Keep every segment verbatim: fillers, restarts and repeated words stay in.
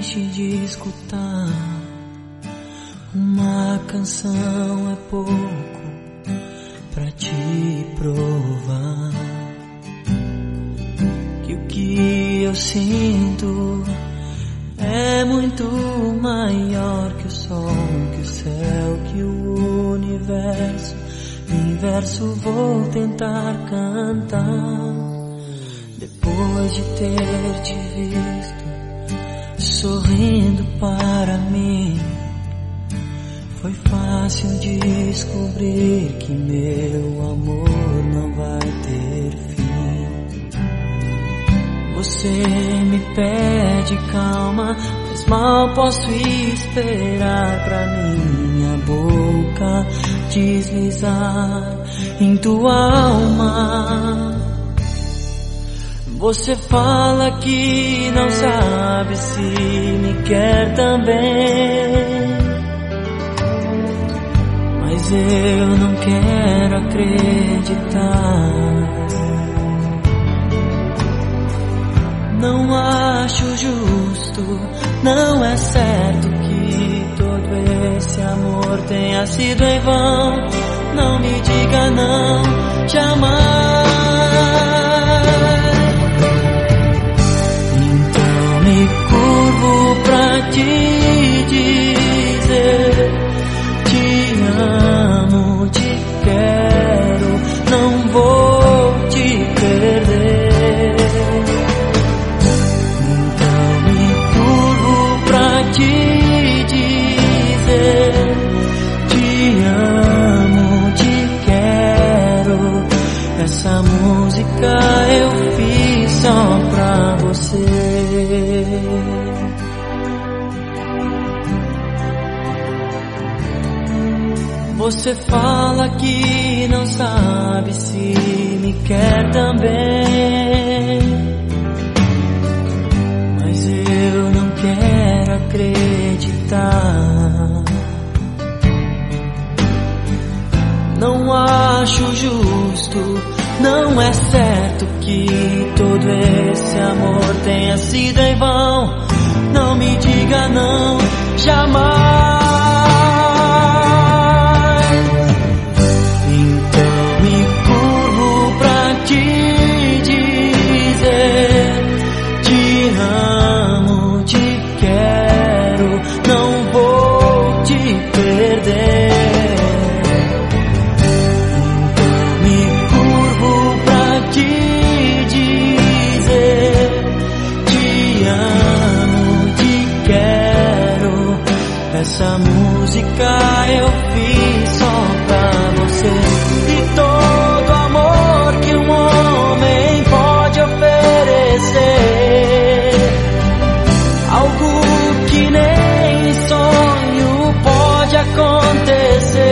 triste de escutar. Uma canção é pouco pra te provar que o que eu sinto é muito maior que o sol, que o céu, que o universo. Em verso vou tentar cantar. Depois de ter te visto sorrindo para mim, foi fácil descobrir que meu amor não vai ter fim. Você me pede calma, mas mal posso esperar pra minha boca deslizar em tua alma. Você fala que não sabe se me quer também, mas eu não quero acreditar. Não acho justo, não é certo que todo esse amor tenha sido em vão. Não me diga não, jamais. Então me curvo pra te dizer: te amo, te quero, não vou te perder. Então me curvo pra te dizer: te amo, te quero. Essa música eu fiz só pra você. Você fala que não sabe se me quer também, mas eu não quero acreditar. Não acho justo, não é certo que todo esse amor tenha sido em vão. Não me diga não, jamais. Essa música eu fiz só pra você. E todo amor que um homem pode oferecer, algo que nem sonho pode acontecer.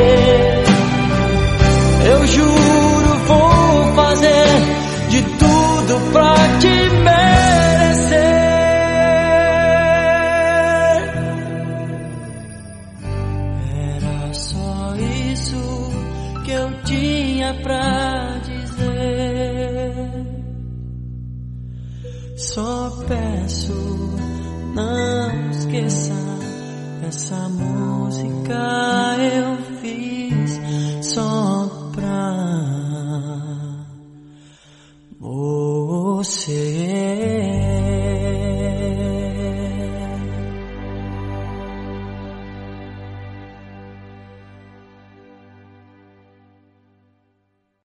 Eu juro vou fazer de tudo pra te merecer. Só isso que eu tinha pra dizer. Só peço, não esqueça, essa música eu fiz só